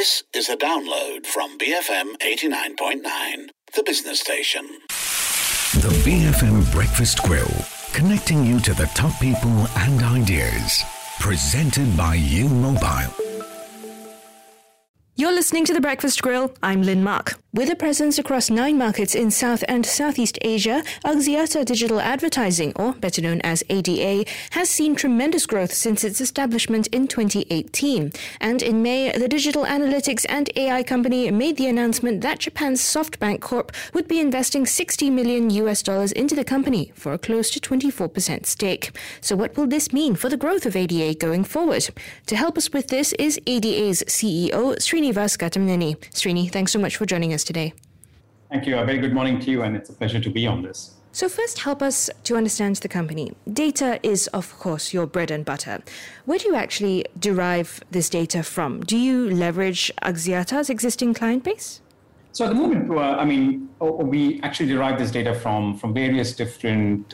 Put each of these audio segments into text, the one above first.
This is a download from BFM 89.9, the business station. The BFM Breakfast Grill, connecting you to the top people and ideas. Presented by U Mobile. You're listening to The Breakfast Grill. I'm Lynn Mark. With a presence across 9 markets in South and Southeast Asia, Axiata Digital Advertising, or better known as ADA, has seen tremendous growth since its establishment in 2018. And in May, the digital analytics and AI company made the announcement that Japan's SoftBank Corp would be investing $60 million into the company for a close to 24% stake. So what will this mean for the growth of ADA going forward? To help us with this is ADA's CEO, Srinivas Gattamneni. Srini, thanks so much for joining us today. Thank you. A very good morning to you, and it's a pleasure to be on this. So first, help us to understand the company. Data is, of course, your bread and butter. Where do you actually derive this data from? Do you leverage Axiata's existing client base? So at the moment, we actually derive this data from various different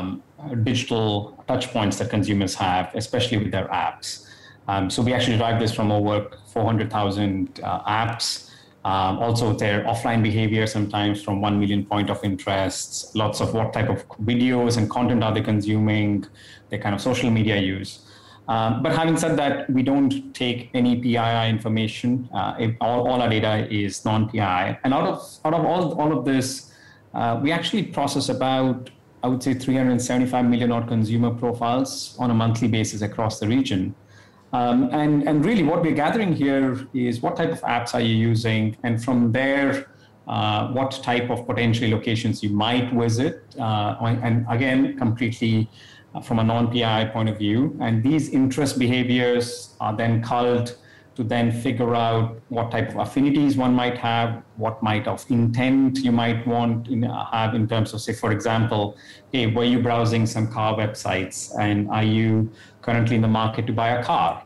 digital touch points that consumers have, especially with their apps. So we actually derive this from over 400,000 apps. Also their offline behavior, sometimes from 1 million point of interests, lots of what type of videos and content are they consuming, their kind of social media use. But having said that, we don't take any PII information. All our data is non-PII. And out of all of this, we actually process about, I would say, 375 million odd consumer profiles on a monthly basis across the region. And really what we're gathering here is what type of apps are you using, and from there, what type of potential locations you might visit, and again, completely from a non-PI point of view. And these interest behaviors are then culled to then figure out what type of affinities one might have, what might of intent you might want have in terms of, say, for example, hey, were you browsing some car websites, and are you currently in the market to buy a car?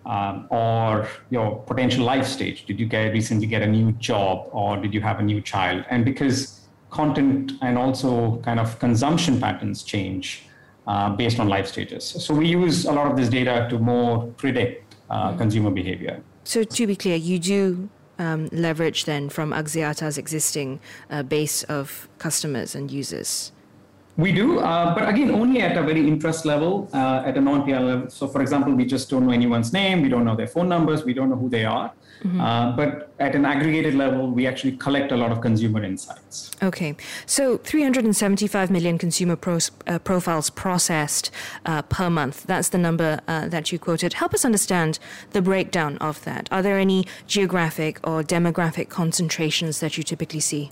Or your potential life stage. Did you recently get a new job, or did you have a new child? And because content and also kind of consumption patterns change based on life stages. So we use a lot of this data to more predict consumer behavior. So to be clear, you do leverage then from Axiata's existing base of customers and users? We do, but again, only at a very interest level, at a non-PI level. So for example, we just don't know anyone's name, we don't know their phone numbers, we don't know who they are. Mm-hmm. But at an aggregated level, we actually collect a lot of consumer insights. Okay, so 375 million consumer profiles processed per month. That's the number that you quoted. Help us understand the breakdown of that. Are there any geographic or demographic concentrations that you typically see?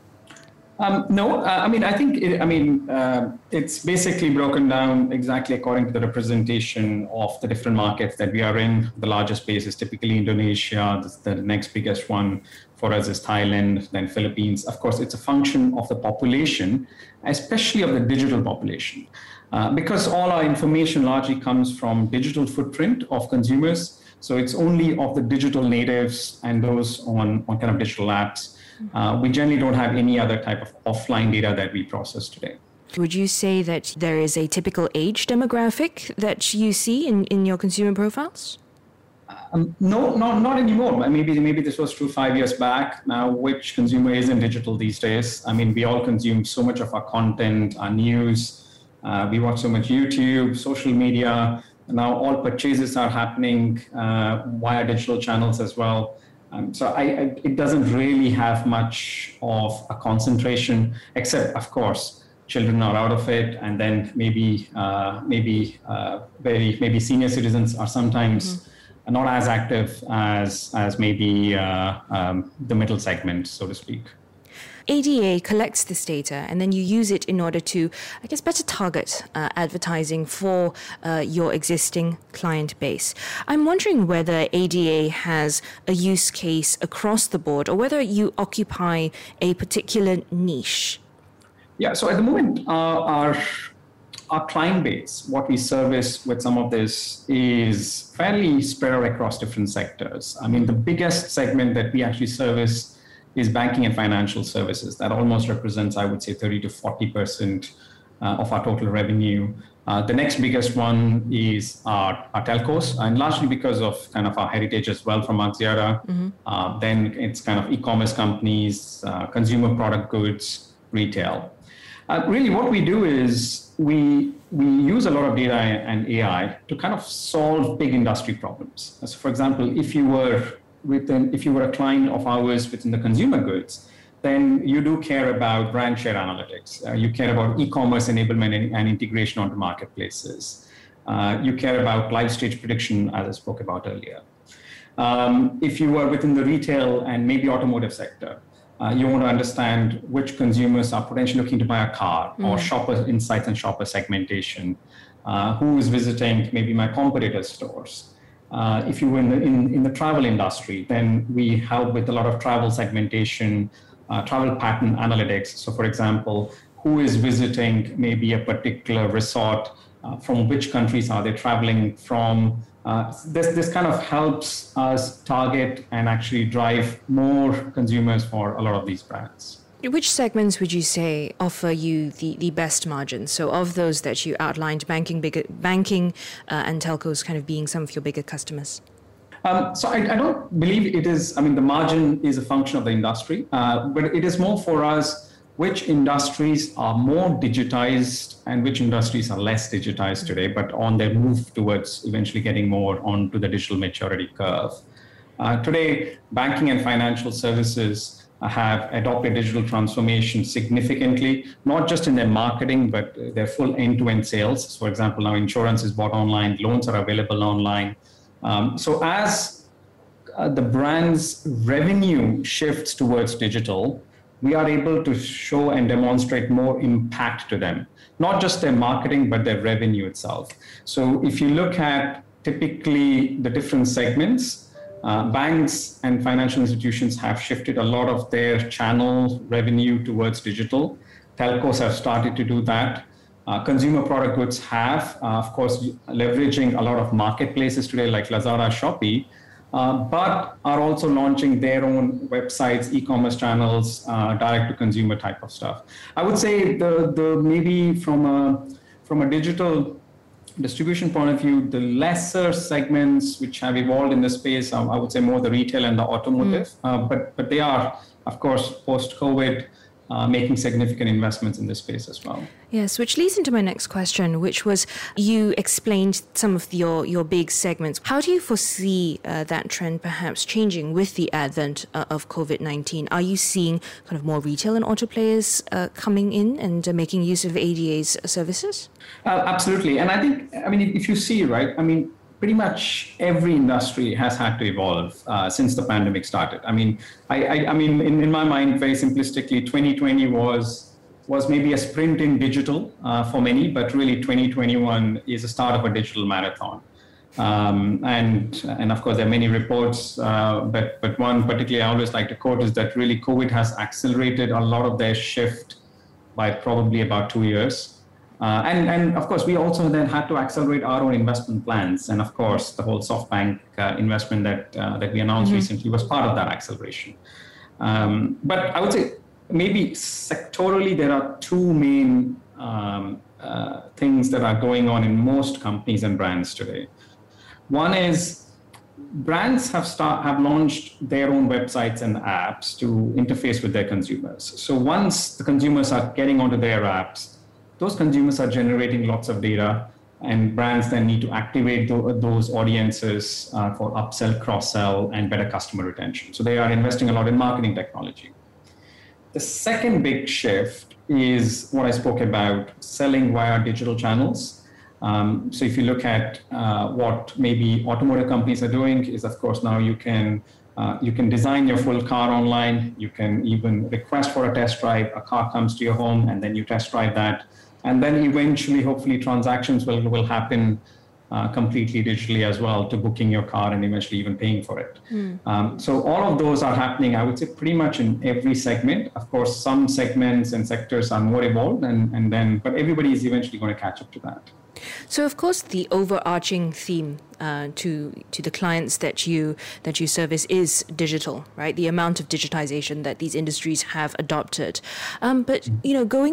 No, I think it's basically broken down exactly according to the representation of the different markets that we are in. The largest base is typically Indonesia. The next biggest one for us is Thailand, then Philippines. Of course, it's a function of the population, especially of the digital population, because all our information largely comes from digital footprint of consumers. So it's only of the digital natives and those on kind of digital apps. We generally don't have any other type of offline data that we process today. Would you say that there is a typical age demographic that you see in your consumer profiles? No, not anymore. Maybe this was true 5 years back. Now, which consumer isn't digital these days? We all consume so much of our content, our news. We watch so much YouTube, social media. Now all purchases are happening via digital channels as well. So it doesn't really have much of a concentration, except, of course, children are out of it, and then maybe senior citizens are sometimes not as active as maybe the middle segment, so to speak. ADA collects this data and then you use it in order to, I guess, better target advertising for your existing client base. I'm wondering whether ADA has a use case across the board or whether you occupy a particular niche. Yeah, so at the moment, our client base, what we service with some of this is fairly spread across different sectors. The biggest segment that we actually service is banking and financial services. That almost represents, I would say, 30 to 40% of our total revenue. The next biggest one is our telcos, and largely because of kind of our heritage as well from Axiata. Then it's kind of e-commerce companies, consumer product goods, retail. Really, what we do is we use a lot of data and AI to kind of solve big industry problems. So, for example, if you were a client of ours within the consumer goods, then you do care about brand share analytics. You care about e-commerce enablement and integration onto marketplaces. You care about live stage prediction, as I spoke about earlier. If you are within the retail and maybe automotive sector, you want to understand which consumers are potentially looking to buy a car, or shopper insights and shopper segmentation. Who is visiting maybe my competitors' stores? If you were in the travel industry, then we help with a lot of travel segmentation, travel pattern analytics. So, for example, who is visiting maybe a particular resort? From which countries are they traveling from? This kind of helps us target and actually drive more consumers for a lot of these brands. Which segments would you say offer you the best margins? So of those that you outlined, banking and telcos kind of being some of your bigger customers. So I don't believe it is, the margin is a function of the industry, but it is more for us which industries are more digitized and which industries are less digitized today, but on their move towards eventually getting more onto the digital maturity curve. Today, banking and financial services have adopted digital transformation significantly, not just in their marketing, but their full end-to-end sales. So, for example, now insurance is bought online, loans are available online. So as the brand's revenue shifts towards digital, we are able to show and demonstrate more impact to them, not just their marketing, but their revenue itself. So if you look at typically the different segments, banks and financial institutions have shifted a lot of their channel revenue towards digital. Telcos have started to do that. Consumer product goods have, of course, leveraging a lot of marketplaces today like Lazada, Shopee, but are also launching their own websites, e-commerce channels, direct-to-consumer type of stuff. I would say the maybe from a digital distribution point of view, the lesser segments which have evolved in the space, I would say more the retail and the automotive, but they are, of course, post-COVID, making significant investments in this space as well. Yes, which leads into my next question, which was you explained some of your big segments. How do you foresee that trend perhaps changing with the advent of COVID-19? Are you seeing kind of more retail and auto players coming in and making use of ADA's services? Absolutely. And I think, if you see, right, pretty much every industry has had to evolve since the pandemic started. In my mind, very simplistically, 2020 was maybe a sprint in digital for many, but really 2021 is the start of a digital marathon. And of course, there are many reports, but one particularly I always like to quote is that really COVID has accelerated a lot of their shift by probably about 2 years. And of course, we also then had to accelerate our own investment plans. And of course, the whole SoftBank investment that we announced recently was part of that acceleration. But I would say maybe sectorally, there are two main things that are going on in most companies and brands today. One is brands have launched their own websites and apps to interface with their consumers. So once the consumers are getting onto their apps, those consumers are generating lots of data, and brands then need to activate those audiences for upsell, cross-sell, and better customer retention. So they are investing a lot in marketing technology. The second big shift is what I spoke about, selling via digital channels. So if you look at what maybe automotive companies are doing is, of course, now you can design your full car online. You can even request for a test drive. A car comes to your home, and then you test drive that. And then eventually, hopefully, transactions will happen completely digitally as well, to booking your car and eventually even paying for it. So all of those are happening, I would say, pretty much in every segment. Of course, some segments and sectors are more evolved, but everybody is eventually going to catch up to that. So, of course, the overarching theme to the clients that you service is digital, right? The amount of digitization that these industries have adopted. But going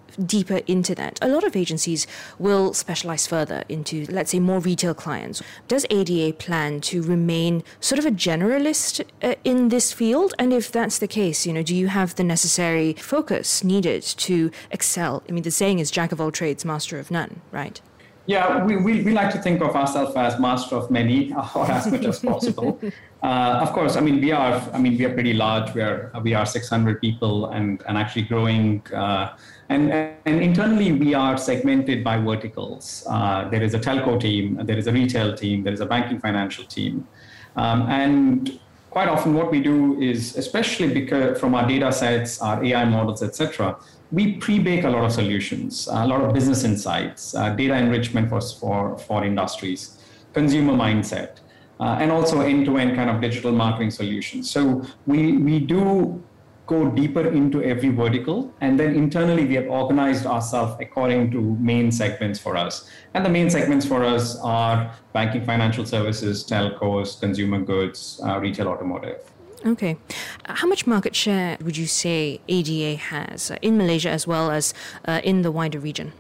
deeper into that, a lot of agencies will specialize further into, let's say, more retail clients. Does ADA plan to remain sort of a generalist in this field? And if that's the case, do you have the necessary focus needed to excel? I mean, the saying is jack of all trades, master of none, right? Yeah, we like to think of ourselves as master of many, or as much as possible. Of course, we are pretty large. We are 600 people and actually growing. And internally, we are segmented by verticals. There is a telco team, there is a retail team, there is a banking financial team. And quite often what we do is, especially because from our data sets, our AI models, etc., we pre-bake a lot of solutions, a lot of business insights, data enrichment for industries, consumer mindset, and also end-to-end kind of digital marketing solutions. So we do go deeper into every vertical, and then internally we have organized ourselves according to main segments for us. And the main segments for us are banking, financial services, telcos, consumer goods, retail, automotive. Okay. How much market share would you say ADA has in Malaysia as well as in the wider region?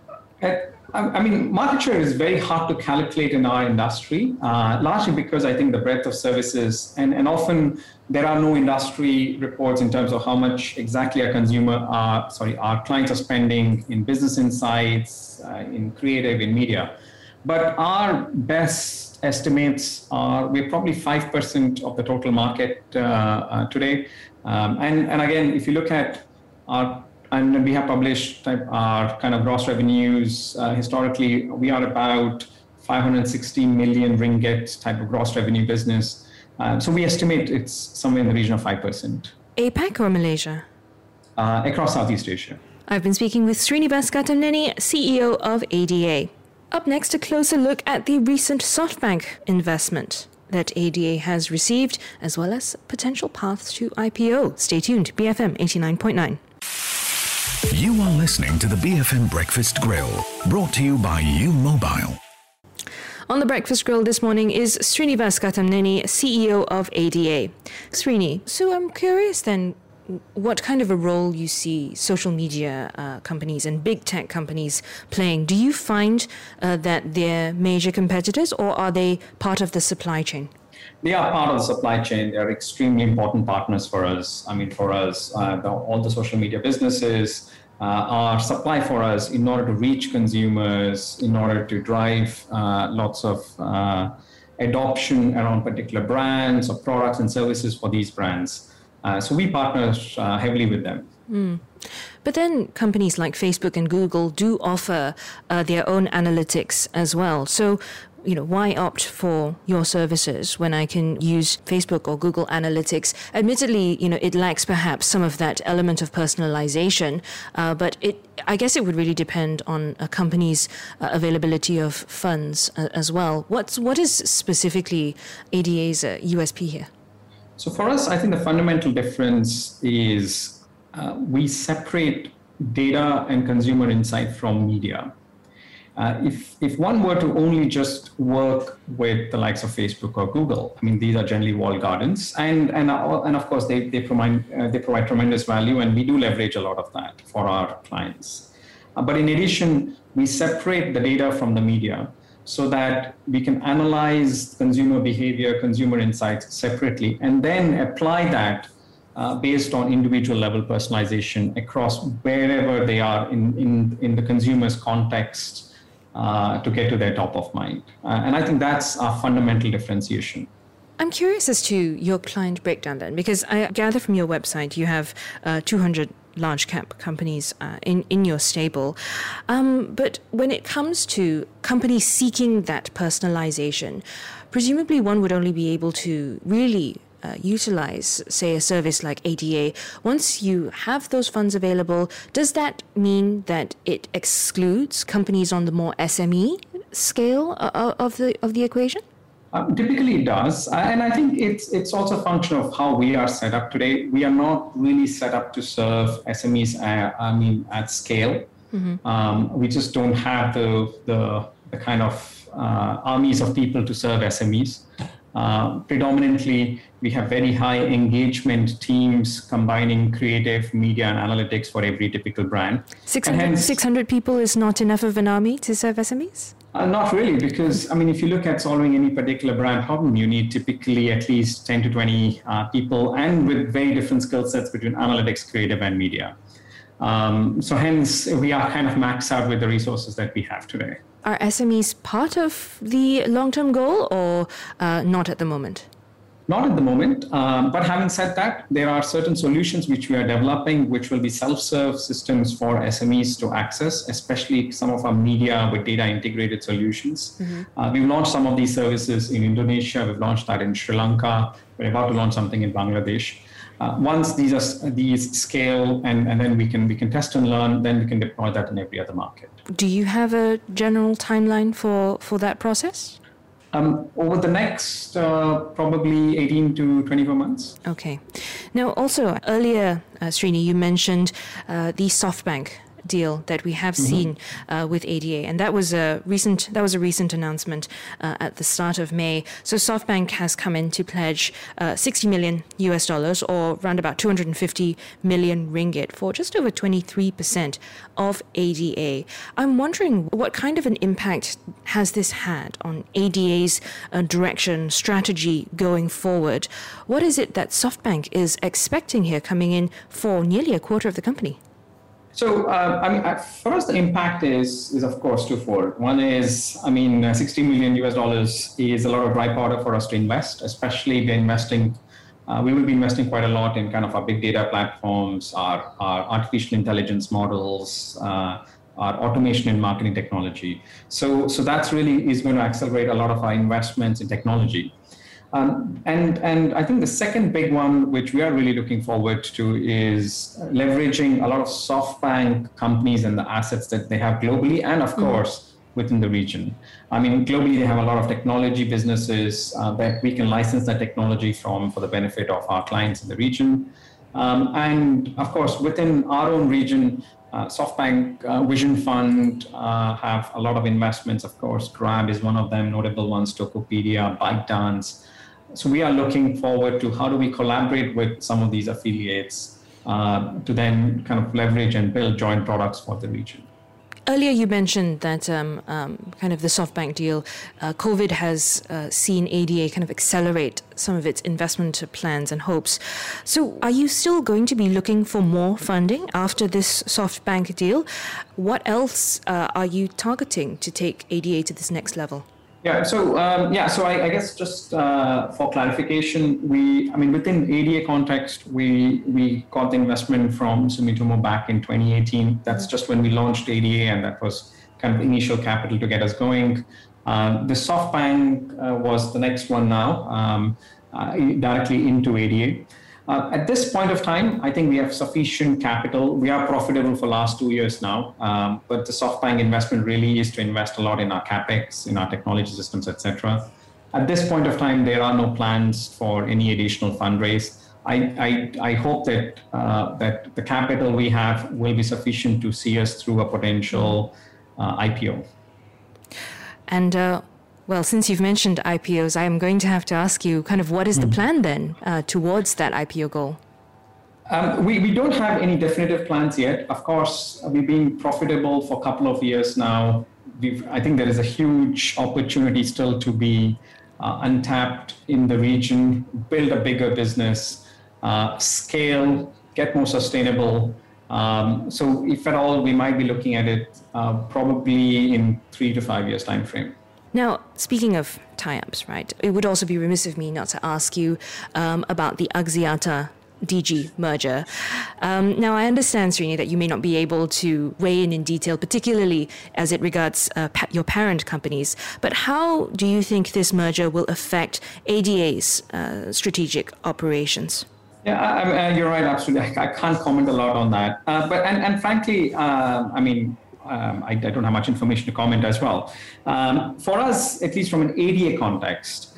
Market share is very hard to calculate in our industry, largely because I think the breadth of services, and often there are no industry reports in terms of how much exactly our clients are spending in business insights, in creative, in media. But our best estimates are we're probably 5% of the total market today. And again, if you look at and we have published our kind of gross revenues. Historically, we are about 560 million ringgit type of gross revenue business. So we estimate it's somewhere in the region of 5%. APAC or Malaysia? Across Southeast Asia. I've been speaking with Srinivas Gatamneni, CEO of ADA. Up next, a closer look at the recent SoftBank investment that ADA has received, as well as potential paths to IPO. Stay tuned, BFM 89.9. You are listening to the BFM Breakfast Grill, brought to you by U Mobile. On the Breakfast Grill this morning is Srinivas Gatamneni, CEO of ADA. Srini, so I'm curious then, what kind of a role you see social media companies and big tech companies playing? Do you find that they're major competitors, or are they part of the supply chain? They are part of the supply chain. They are extremely important partners for us. All the social media businesses are supply for us in order to reach consumers, in order to drive lots of adoption around particular brands or products and services for these brands. So we partner heavily with them. But then companies like Facebook and Google do offer their own analytics as well. So, why opt for your services when I can use Facebook or Google Analytics? Admittedly, it lacks perhaps some of that element of personalization, but I guess it would really depend on a company's availability of funds as well. What is specifically ADA's USP here? So for us, I think the fundamental difference is we separate data and consumer insight from media. If one were to only just work with the likes of Facebook or Google, these are generally walled gardens, and of course they provide tremendous value, and we do leverage a lot of that for our clients. But in addition, we separate the data from the media so that we can analyze consumer behavior, consumer insights separately, and then apply that based on individual level personalization across wherever they are in the consumer's context to get to their top of mind. And I think that's our fundamental differentiation. I'm curious as to your client breakdown then, because I gather from your website you have 200 large cap companies in your stable. But when it comes to companies seeking that personalization, presumably one would only be able to really utilize, say, a service like ADA. Once you have those funds available, does that mean that it excludes companies on the more SME scale of the equation? Typically it does. And I think it's also a function of how we are set up today. We are not really set up to serve SMEs at scale. Mm-hmm. We just don't have the kind of armies of people to serve SMEs. Predominantly, we have very high engagement teams combining creative, media, and analytics for every typical brand. 600 people is not enough of an army to serve SMEs? Not really, because, if you look at solving any particular brand problem, you need typically at least 10 to 20 people, and with very different skill sets between analytics, creative, and media. So hence, we are kind of maxed out with the resources that we have today. Are SMEs part of the long-term goal or not at the moment? Not at the moment, but having said that, there are certain solutions which we are developing, which will be self-serve systems for SMEs to access, especially some of our media with data integrated solutions. Mm-hmm. We've launched some of these services in Indonesia. We've launched that in Sri Lanka. We're about to launch something in Bangladesh. Once these scale and then we can test and learn, then we can deploy that in every other market. Do you have a general timeline for that process? Over the next probably 18 to 24 months. Okay. Now, also earlier, Srini, you mentioned the SoftBank deal that we have seen with ADA, and that was a recent announcement at the start of May. So SoftBank has come in to pledge $60 million or around about 250 million ringgit for just over 23% of ADA. I'm wondering what kind of an impact has this had on ADA's direction, strategy going forward? What is it that SoftBank is expecting here, coming in for nearly a quarter of the company? So, for us, the impact is of course twofold. One is, $60 million is a lot of dry powder for us to invest, especially we will be investing quite a lot in kind of our big data platforms, our artificial intelligence models, our automation and marketing technology. So that's really is going to accelerate a lot of our investments in technology. And I think the second big one, which we are really looking forward to, is leveraging a lot of SoftBank companies and the assets that they have globally and, of course, within the region. Globally, they have a lot of technology businesses that we can license that technology for the benefit of our clients in the region. And, of course, within our own region, SoftBank Vision Fund have a lot of investments. Of course, Grab is one of them, notable ones, Tokopedia, ByteDance. So we are looking forward to how do we collaborate with some of these affiliates to then kind of leverage and build joint products for the region. Earlier, you mentioned that kind of the SoftBank deal, COVID has seen ADA kind of accelerate some of its investment plans and hopes. So are you still going to be looking for more funding after this SoftBank deal? What else are you targeting to take ADA to this next level? Yeah, so I guess just for clarification, within ADA context, we got the investment from Sumitomo back in 2018. That's just when we launched ADA, and that was kind of initial capital to get us going. The SoftBank was the next one now, directly into ADA. At this point of time, I think we have sufficient capital. We are profitable for the last 2 years now, but the SoftBank investment really is to invest a lot in our CapEx, in our technology systems, etc. At this point of time, there are no plans for any additional fundraise. I hope that that the capital we have will be sufficient to see us through a potential IPO. And well, since you've mentioned IPOs, I am going to have to ask you kind of what is the plan then towards that IPO goal? We don't have any definitive plans yet. Of course, we've been profitable for a couple of years now. I think there is a huge opportunity still to be untapped in the region, build a bigger business, scale, get more sustainable. So if at all, we might be looking at it probably in 3 to 5 years time frame. Now, speaking of tie-ups, right, it would also be remiss of me not to ask you about the Axiata DG merger. Now, I understand, Srini, that you may not be able to weigh in detail, particularly as it regards your parent companies, but how do you think this merger will affect ADA's strategic operations? Yeah, you're right, absolutely. I can't comment a lot on that. But frankly, I don't have much information to comment as well. For us, at least from an ADA context,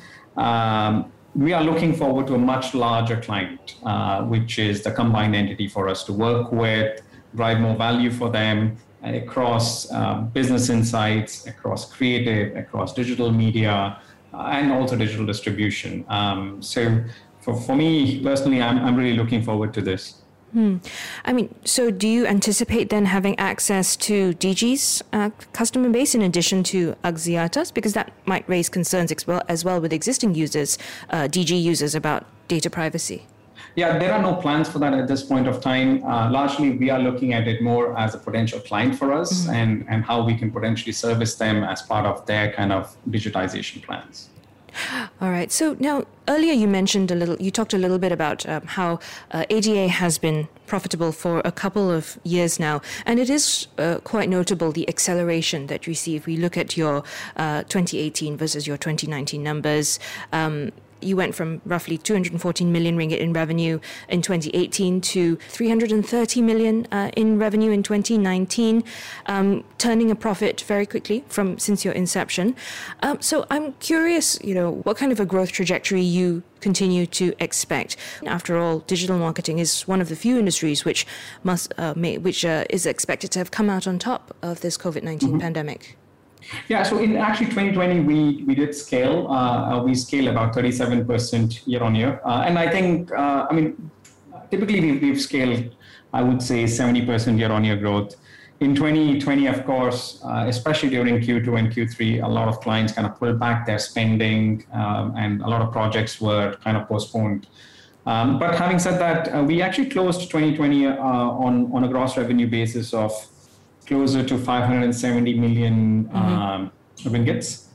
we are looking forward to a much larger client, which is the combined entity for us to work with, drive more value for them across business insights, across creative, across digital media, and also digital distribution. So for me personally, I'm really looking forward to this. I mean, so do you anticipate then having access to DG's customer base in addition to Axiata's? Because that might raise concerns as well with existing users, DG users, about data privacy. Yeah, there are no plans for that at this point of time. Largely, we are looking at it more as a potential client for us and how we can potentially service them as part of their kind of digitization plans. All right. So now, earlier you talked a little bit about how ADA has been profitable for a couple of years now. And it is quite notable, the acceleration that we see if we look at your 2018 versus your 2019 numbers. You went from roughly 214 million ringgit in revenue in 2018 to 330 million in revenue in 2019, turning a profit very quickly since your inception. So I'm curious, what kind of a growth trajectory you continue to expect. After all, digital marketing is one of the few industries which is expected to have come out on top of this COVID-19 pandemic. Yeah, so in actually 2020, we did scale. We scaled about 37% year on year. And I think, typically we've scaled, I would say 70% year on year growth. In 2020, of course, especially during Q2 and Q3, a lot of clients kind of pulled back their spending and a lot of projects were kind of postponed. But having said that, we actually closed 2020 on a gross revenue basis of closer to 570 million ringgits.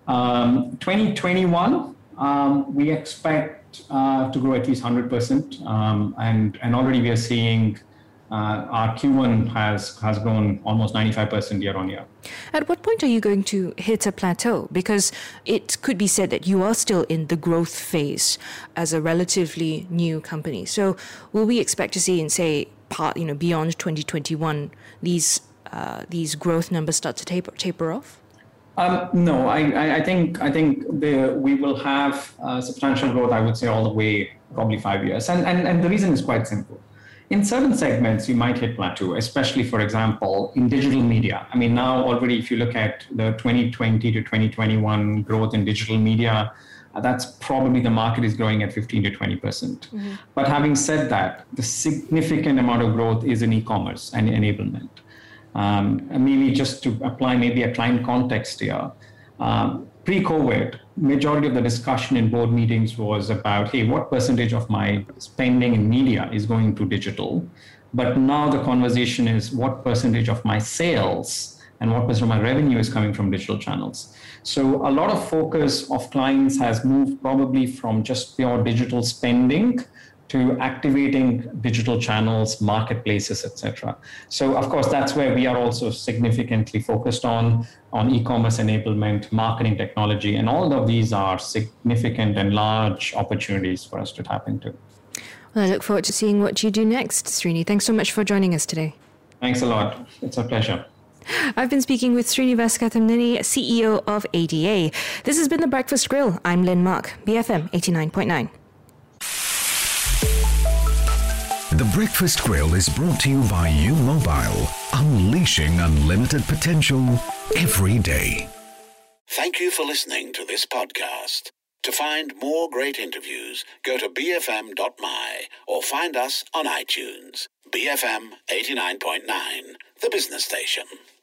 2021, we expect to grow at least 100%. And already we are seeing our Q1 has grown almost 95% year on year. At what point are you going to hit a plateau? Because it could be said that you are still in the growth phase as a relatively new company. So will we expect to see in, say, beyond 2021, these growth numbers start to taper off? No, I think we will have substantial growth, I would say, all the way probably 5 years. And the reason is quite simple. In certain segments, you might hit plateau, especially, for example, in digital media. I mean, now already, if you look at the 2020 to 2021 growth in digital media, that's probably the market is growing at 15 to 20%. But having said that, the significant amount of growth is in e-commerce and enablement. Maybe just to apply maybe a client context here, pre-COVID, majority of the discussion in board meetings was about, hey, what percentage of my spending in media is going to digital? But now the conversation is what percentage of my sales and what percent of my revenue is coming from digital channels. So a lot of focus of clients has moved probably from just pure digital spending to activating digital channels, marketplaces, etc. So, of course, that's where we are also significantly focused on e-commerce enablement, marketing technology, and all of these are significant and large opportunities for us to tap into. Well, I look forward to seeing what you do next, Srini. Thanks so much for joining us today. Thanks a lot. It's a pleasure. I've been speaking with Srinivas Kathamneni, CEO of ADA. This has been The Breakfast Grill. I'm Lynn Mark, BFM 89.9. The Breakfast Grill is brought to you by U Mobile, unleashing unlimited potential every day. Thank you for listening to this podcast. To find more great interviews, go to bfm.my or find us on iTunes. BFM 89.9, the business station.